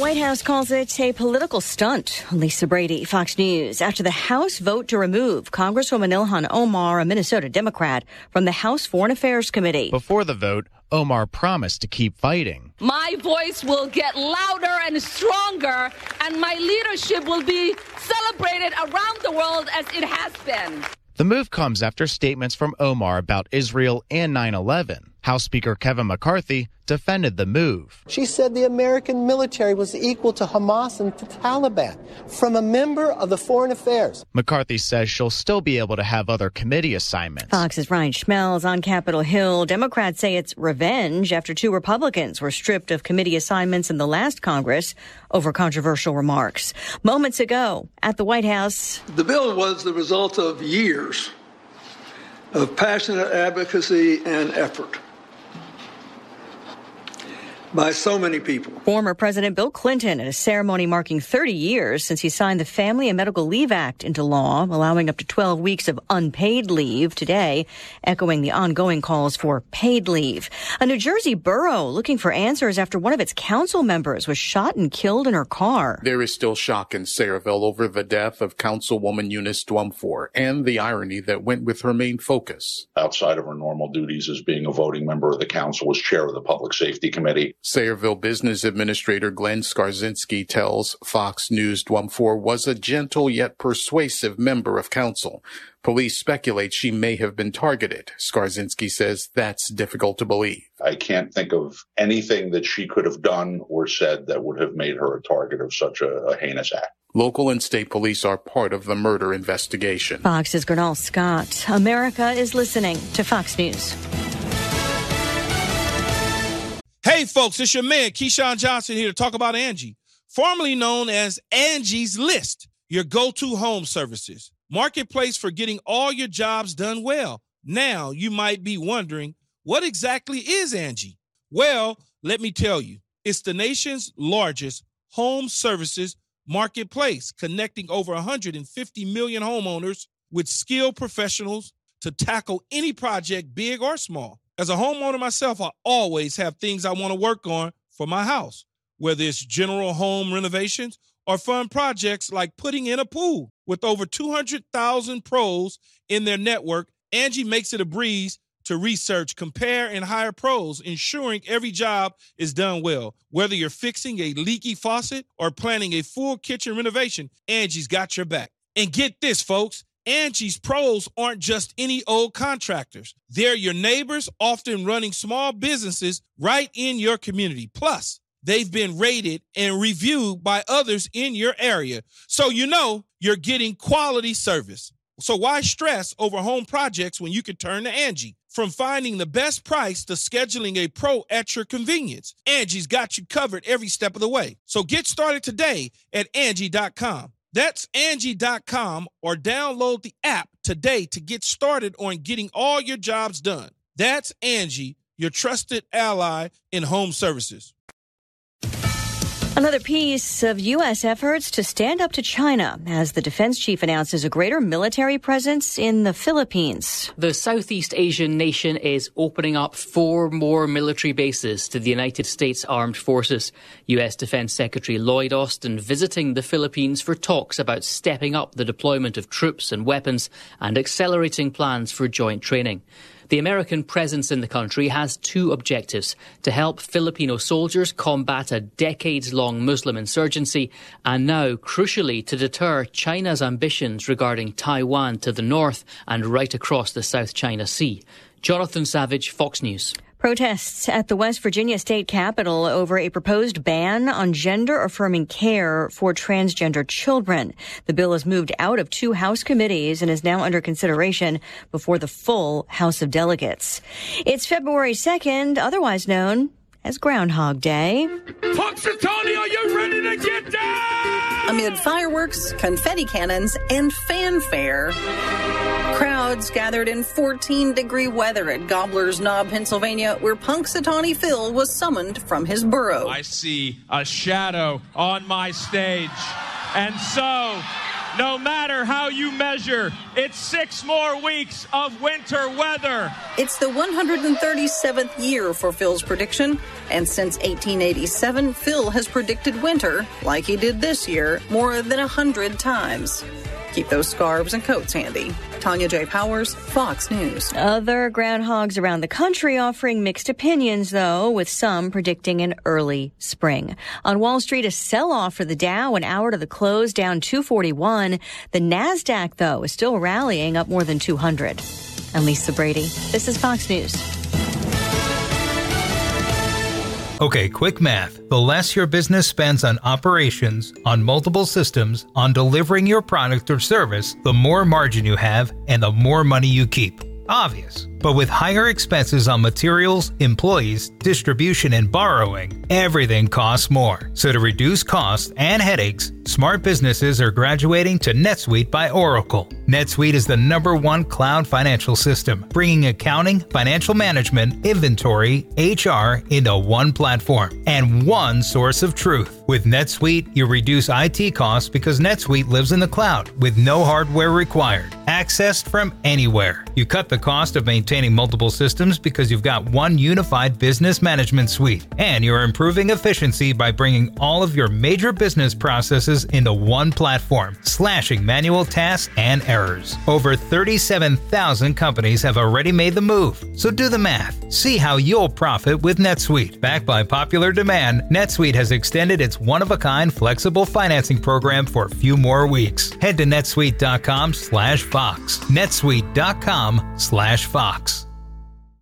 White House calls it a political stunt. Lisa Brady, Fox News. After the House vote to remove Congresswoman Ilhan Omar, a Minnesota Democrat, from the House Foreign Affairs Committee. Before the vote, Omar promised to keep fighting. My voice will get louder and stronger, and my leadership will be celebrated around the world as it has been. The move comes after statements from Omar about Israel and 9/11. House Speaker Kevin McCarthy defended the move. She said the American military was equal to Hamas and the Taliban, from a member of the Foreign Affairs. McCarthy says she'll still be able to have other committee assignments. Fox's Ryan Schmelz on Capitol Hill. Democrats say it's revenge after 2 Republicans were stripped of committee assignments in the last Congress over controversial remarks. Moments ago at the White House. The bill was the result of years of passionate advocacy and effort by so many people. Former President Bill Clinton at a ceremony marking 30 years since he signed the Family and Medical Leave Act into law, allowing up to 12 weeks of unpaid leave today, echoing the ongoing calls for paid leave. A New Jersey borough looking for answers after one of its council members was shot and killed in her car. There is still shock in Sayreville over the death of Councilwoman Eunice Dwumfor and the irony that went with her main focus. Outside of her normal duties as being a voting member of the council, was chair of the Public Safety Committee. Sayreville Business Administrator Glenn Skarzinski tells Fox News Dwumfor was a gentle yet persuasive member of council. Police speculate she may have been targeted. Skarzinski says that's difficult to believe. I can't think of anything that she could have done or said that would have made her a target of such a heinous act. Local and state police are part of the murder investigation. Fox's Gernal Scott. America is listening to Fox News. Hey, folks, it's your man, Keyshawn Johnson, here to talk about Angie, formerly known as Angie's List, your go-to home services. Marketplace for getting all your jobs done well. Now, you might be wondering, what exactly is Angie? Well, let me tell you. It's the nation's largest home services marketplace, connecting over 150 million homeowners with skilled professionals to tackle any project, big or small. As a homeowner myself, I always have things I want to work on for my house, whether it's general home renovations or fun projects like putting in a pool. With over 200,000 pros in their network, Angie makes it a breeze to research, compare, and hire pros, ensuring every job is done well. Whether you're fixing a leaky faucet or planning a full kitchen renovation, Angie's got your back. And get this, folks. Angie's pros aren't just any old contractors. They're your neighbors, often running small businesses right in your community. Plus, they've been rated and reviewed by others in your area. So you know you're getting quality service. So why stress over home projects when you can turn to Angie? From finding the best price to scheduling a pro at your convenience, Angie's got you covered every step of the way. So get started today at Angie.com. That's Angie.com, or download the app today to get started on getting all your jobs done. That's Angie, your trusted ally in home services. Another piece of U.S. efforts to stand up to China as the defense chief announces a greater military presence in the Philippines. The Southeast Asian nation is opening up 4 more military bases to the United States Armed Forces. U.S. Defense Secretary Lloyd Austin visiting the Philippines for talks about stepping up the deployment of troops and weapons and accelerating plans for joint training. The American presence in the country has 2 objectives: to help Filipino soldiers combat a decades-long Muslim insurgency, and now, crucially, to deter China's ambitions regarding Taiwan to the north and right across the South China Sea. Jonathan Savage, Fox News. Protests at the West Virginia state capitol over a proposed ban on gender-affirming care for transgender children. The bill has moved out of 2 House committees and is now under consideration before the full House of Delegates. It's February 2nd, otherwise known as Groundhog Day. Punxsutawney, are you ready to get down? Amid fireworks, confetti cannons, and fanfare, crowds gathered in 14-degree weather at Gobbler's Knob, Pennsylvania, where Punxsutawney Phil was summoned from his burrow. I see a shadow on my stage, and so No matter how you measure, it's 6 more weeks of winter weather. It's the 137th year for Phil's prediction, and since 1887, Phil has predicted winter, like he did this year, more than 100 times. Keep those scarves and coats handy. Tanya J. Powers, Fox News. Other groundhogs around the country offering mixed opinions, though, with some predicting an early spring. On Wall Street, a sell-off for the Dow, an hour to the close, down 241. The NASDAQ, though, is still rallying, up more than 200. I'm Lisa Brady. This is Fox News. Okay, quick math. The less your business spends on operations, on multiple systems, on delivering your product or service, the more margin you have and the more money you keep. Obvious. But with higher expenses on materials, employees, distribution, and borrowing, everything costs more. So to reduce costs and headaches, smart businesses are graduating to NetSuite by Oracle. NetSuite is the #1 cloud financial system, bringing accounting, financial management, inventory, HR into one platform and one source of truth. With NetSuite, you reduce IT costs because NetSuite lives in the cloud with no hardware required, accessed from anywhere. You cut the cost of maintaining multiple systems because you've got one unified business management suite, and you're improving efficiency by bringing all of your major business processes into one platform, slashing manual tasks and errors. Over 37,000 companies have already made the move, so do the math. See how you'll profit with NetSuite. Backed by popular demand, NetSuite has extended its one-of-a-kind flexible financing program for a few more weeks. Head to netsuite.com/Fox. netsuite.com/Fox.